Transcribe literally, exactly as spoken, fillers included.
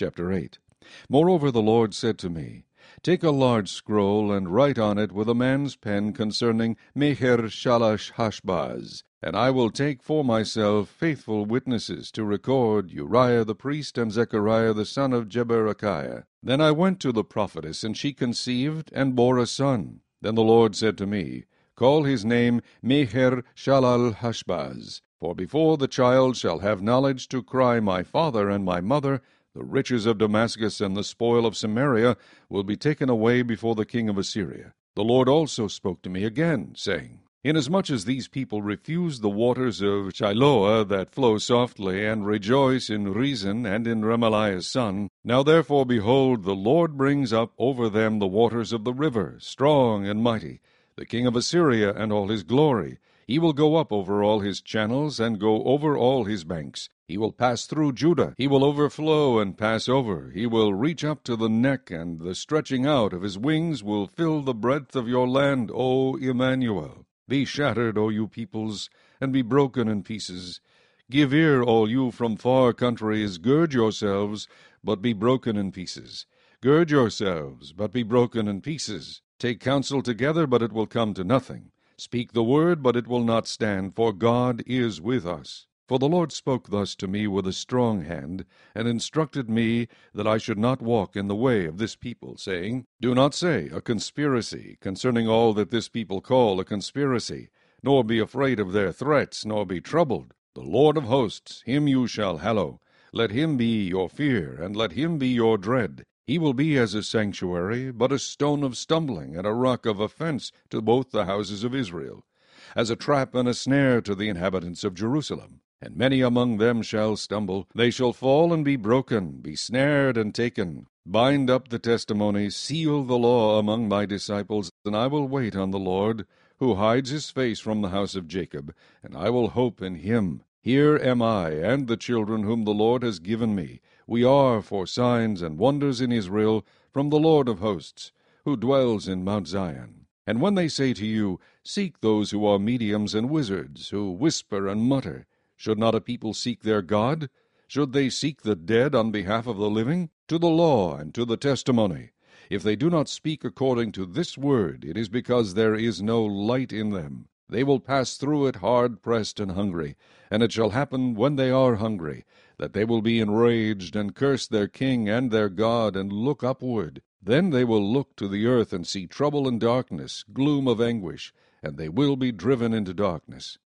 Chapter eight. Moreover the Lord said to me, Take a large scroll, and write on it with a man's pen concerning Maher-shalal-hash-baz. And I will take for myself faithful witnesses to record Uriah the priest and Zechariah the son of Jeberechiah. Then I went to the prophetess, and she conceived and bore a son. Then the Lord said to me, Call his name Maher-shalal-hash-baz. For before the child shall have knowledge to cry, My father and my mother, the riches of Damascus and the spoil of Samaria will be taken away before the king of Assyria. The Lord also spoke to me again, saying, Inasmuch as these people refuse the waters of Shiloah that flow softly, and rejoice in Rezin and in Remaliah's son, now therefore, behold, the Lord brings up over them the waters of the river, strong and mighty, the king of Assyria and all his glory. He will go up over all his channels, and go over all his banks. He will pass through Judah. He will overflow and pass over. He will reach up to the neck, and the stretching out of his wings will fill the breadth of your land, O Emmanuel. Be shattered, O you peoples, and be broken in pieces. Give ear, all you from far countries. Gird yourselves, but be broken in pieces. Gird yourselves, but be broken in pieces. Take counsel together, but it will come to nothing. Speak the word, but it will not stand, for God is with us. For the Lord spoke thus to me with a strong hand, and instructed me that I should not walk in the way of this people, saying, Do not say, a conspiracy, concerning all that this people call a conspiracy, nor be afraid of their threats, nor be troubled. The Lord of hosts, him you shall hallow. Let him be your fear, and let him be your dread. He will be as a sanctuary, but a stone of stumbling, and a rock of offense to both the houses of Israel, as a trap and a snare to the inhabitants of Jerusalem. And many among them shall stumble. They shall fall and be broken, be snared and taken. Bind up the testimony, seal the law among my disciples, and I will wait on the Lord, who hides his face from the house of Jacob, and I will hope in him. Here am I, and the children whom the Lord has given me. We are for signs and wonders in Israel from the Lord of hosts, who dwells in Mount Zion. And when they say to you, Seek those who are mediums and wizards, who whisper and mutter, should not a people seek their God? Should they seek the dead on behalf of the living? To the law and to the testimony. If they do not speak according to this word, it is because there is no light in them. They will pass through it hard-pressed and hungry. And it shall happen, when they are hungry, that they will be enraged, and curse their king and their God, and look upward. Then they will look to the earth, and see trouble and darkness, gloom of anguish, and they will be driven into darkness.